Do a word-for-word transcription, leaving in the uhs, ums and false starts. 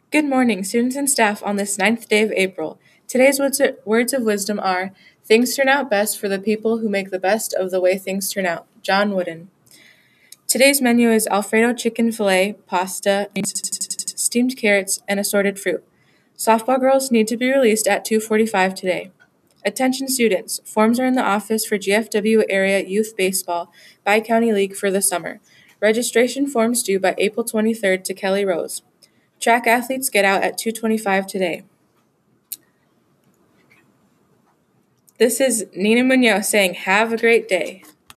Good morning, students and staff, on this ninth day of April. Today's words words of wisdom are, things turn out best for the people who make the best of the way things turn out. John Wooden. Today's menu is Alfredo chicken fillet, pasta, steamed carrots, and assorted fruit. Softball girls need to be released at two forty-five today. Attention students, forms are in the office for G F W Area Youth Baseball Bi-County League for the summer. Registration forms due by April twenty-third to Kelly Rose. Track athletes get out at two twenty-five today. This is Nina Munoz saying, have a great day.